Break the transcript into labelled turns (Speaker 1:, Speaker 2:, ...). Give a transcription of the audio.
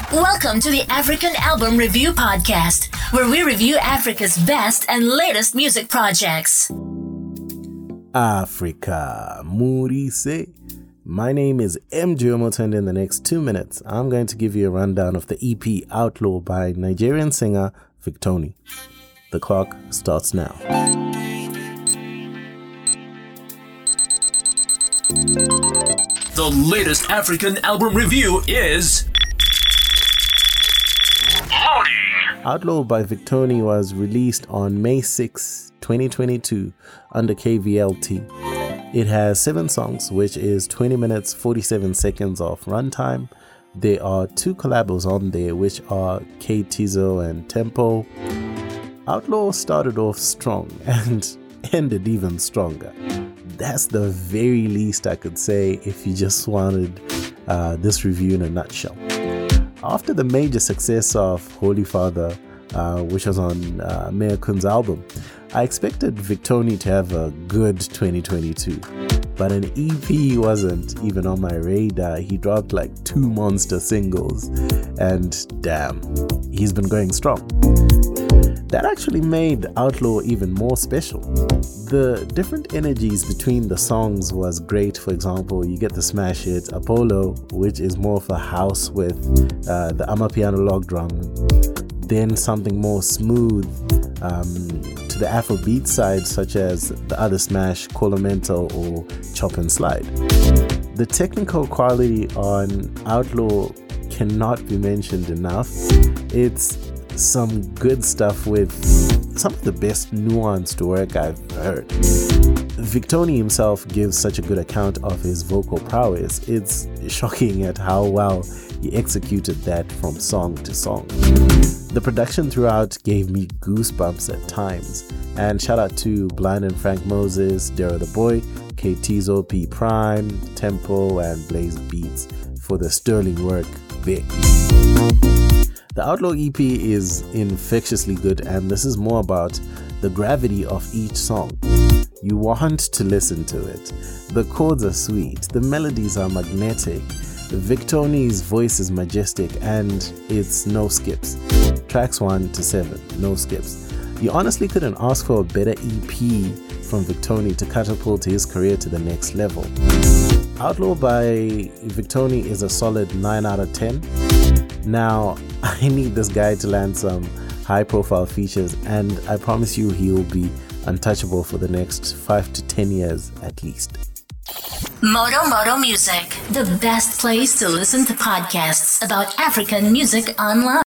Speaker 1: Welcome to the African Album Review Podcast, where we review Africa's best and latest music projects.
Speaker 2: Africa, Murise. My name is MJ Omoto, and in the next 2 minutes, I'm going to give you a rundown of the EP Outlaw by Nigerian singer Victony. The clock starts now.
Speaker 3: The latest African album review is...
Speaker 2: Outlaw by Victony was released on May 6, 2022 under KVLT. It has 7 songs, which is 20 minutes 47 seconds of runtime. There are 2 collabos on there, which are K Tizo and Tempo. Outlaw started off strong and ended even stronger. That's the very least I could say if you just wanted this review in a nutshell. After the major success of Holy Father, which was on Mayor Kun's album, I expected Victony to have a good 2022. But an EP wasn't even on my radar. He dropped like 2 monster singles, and damn, he's been going strong. That actually made Outlaw even more special. The different energies between the songs was great. For example, you get the smash hit Apollo, which is more of a house with the Amapiano log drum. Then something more smooth to the Afrobeat side, such as the other smash Colomento or Chop and Slide. The technical quality on Outlaw cannot be mentioned enough. It's some good stuff with some of the best nuanced work I've heard. Victony himself gives such a good account of his vocal prowess. It's shocking at how well he executed that from song to song. The production throughout gave me goosebumps at times. And shout out to Blind and Frank Moses, Dero the Boy, K Tizo, P Prime, Tempo, and Blaze Beats for the sterling work there. The Outlaw EP is infectiously good, and this is more about the gravity of each song. You want to listen to it. The chords are sweet, the melodies are magnetic, Victony's voice is majestic, and it's no skips. Tracks 1 to 7, no skips. You honestly couldn't ask for a better EP from Victony to catapult his career to the next level. Outlaw by Victony is a solid 9 out of 10. Now, I need this guy to land some high-profile features, and I promise you he'll be untouchable for the next 5 to 10 years at least.
Speaker 1: Moto Music, the best place to listen to podcasts about African music online.